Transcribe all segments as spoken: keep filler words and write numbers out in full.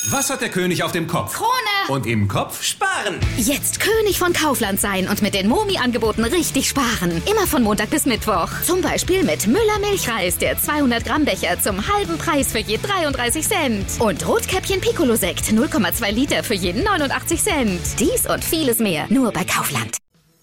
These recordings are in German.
Was hat der König auf dem Kopf? Krone! Und im Kopf? Sparen! Jetzt König von Kaufland sein und mit den Momi-Angeboten richtig sparen. Immer von Montag bis Mittwoch. Zum Beispiel mit Müller Milchreis, der zweihundert Gramm Becher zum halben Preis für je dreiunddreißig Cent. Und Rotkäppchen Piccolo-Sekt, null Komma zwei Liter für jeden neunundachtzig Cent. Dies und vieles mehr, nur bei Kaufland.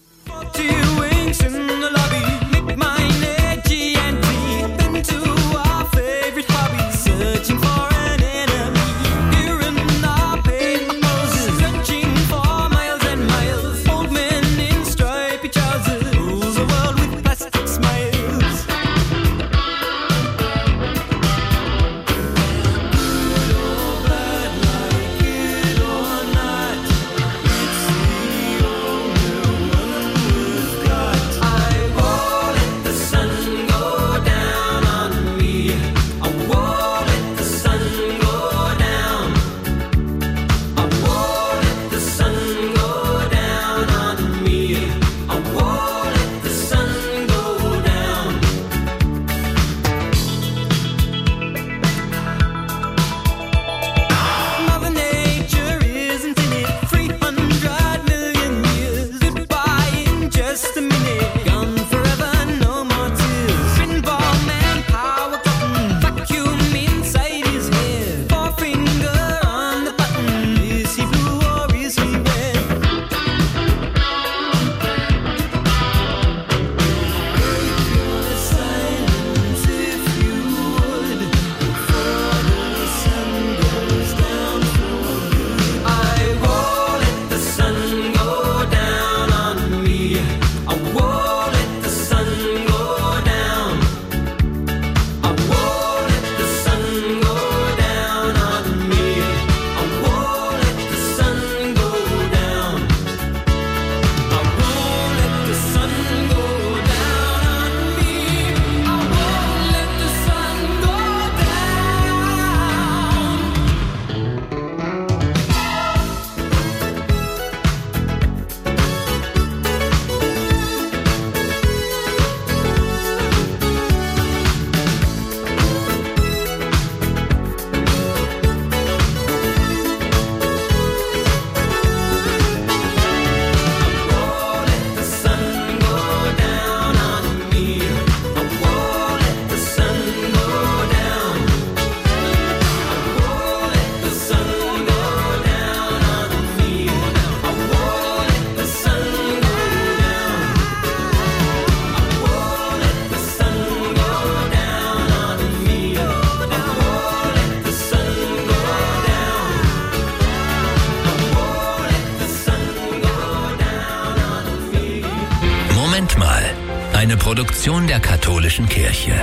Eine Produktion der Katholischen Kirche.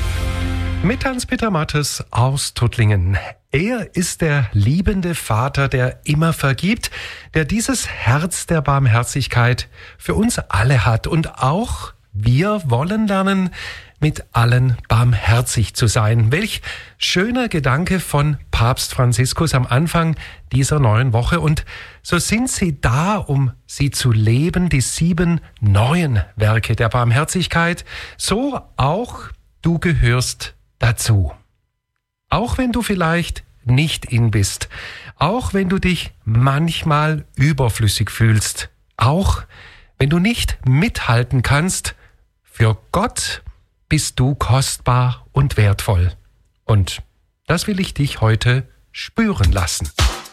Mit Hans-Peter Mattes aus Tuttlingen. Er ist der liebende Vater, der immer vergibt, der dieses Herz der Barmherzigkeit für uns alle hat. Und auch wir wollen lernen, mit allen barmherzig zu sein. Welch schöner Gedanke von Papst Franziskus am Anfang dieser neuen Woche. Und so sind sie da, um sie zu leben, die sieben neuen Werke der Barmherzigkeit. So auch du gehörst dazu. Auch wenn du vielleicht nicht in bist, auch wenn du dich manchmal überflüssig fühlst, auch wenn du nicht mithalten kannst, für Gott bist du kostbar und wertvoll. Und das will ich dich heute spüren lassen.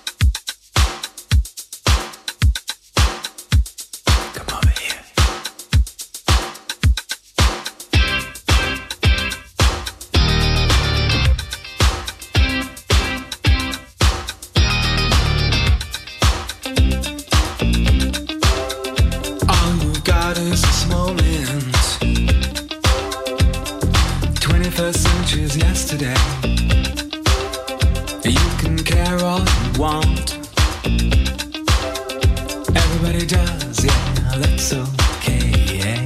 Yesterday, you can care all you want. Everybody does, yeah, that's okay. Yeah.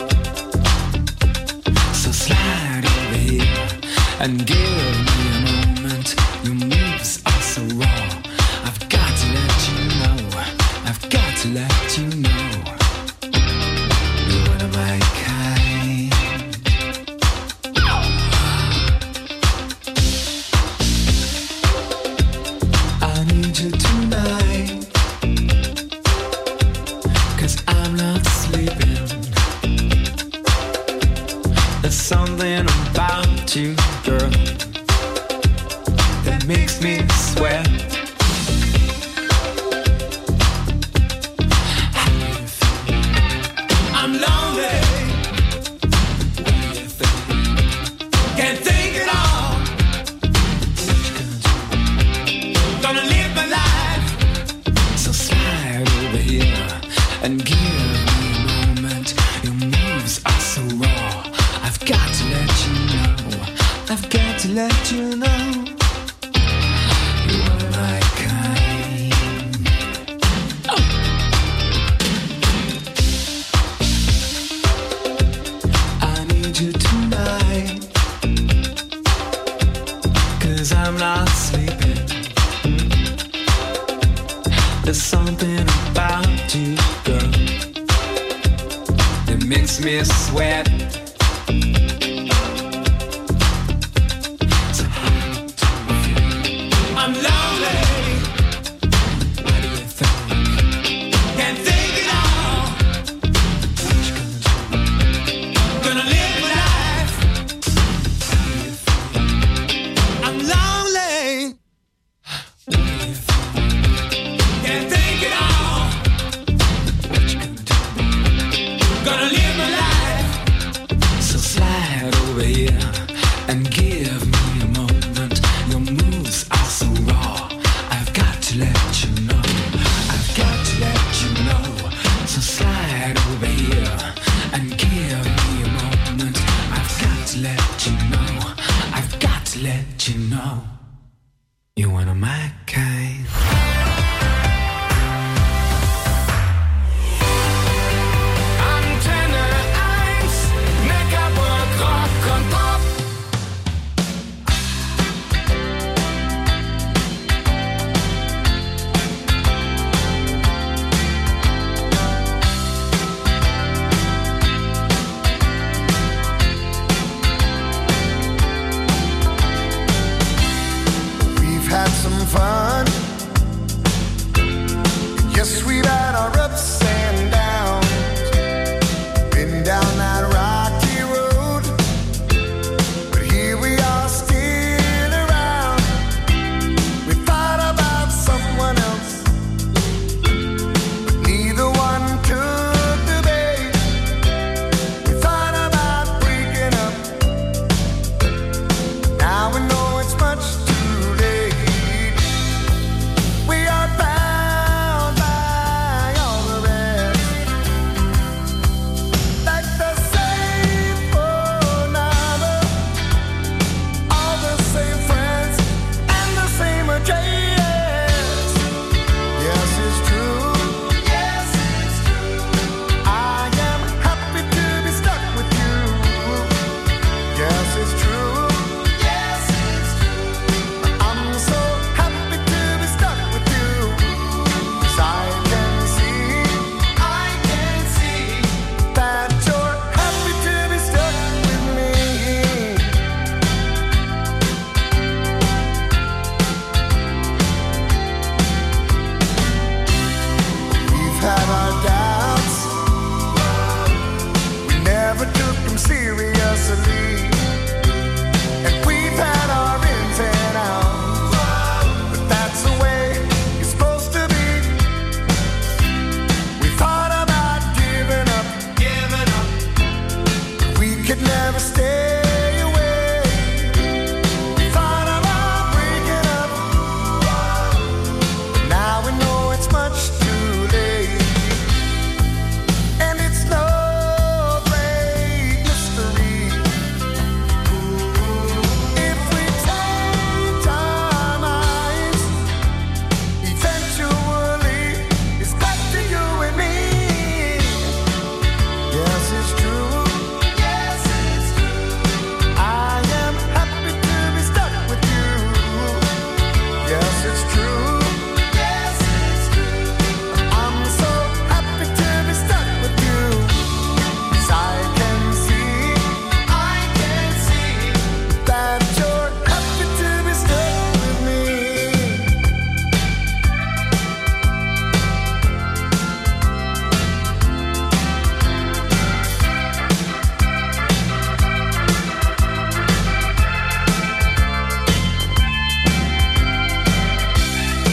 So slide over here and give me a moment. Your moves are so raw. I've got to let you know. I've got to let you know. You're one of my kind. I sweat. I'm lonely. Can't think at all. Gonna live my life. So slide over here and give me a moment. Your moves are so raw. I've got to let you know. I've got to let you know. You are my kind. Oh. I need you tonight. 'Cause I'm not sleeping. There's something about you, girl, that makes me sweat. So I'm lonely. What do you think? Can't think at all. What you gonna do? Gonna live my life. What do you think? I'm lonely. What do you think? Can't think at all. What you gonna do? Gonna live my life. So slide over here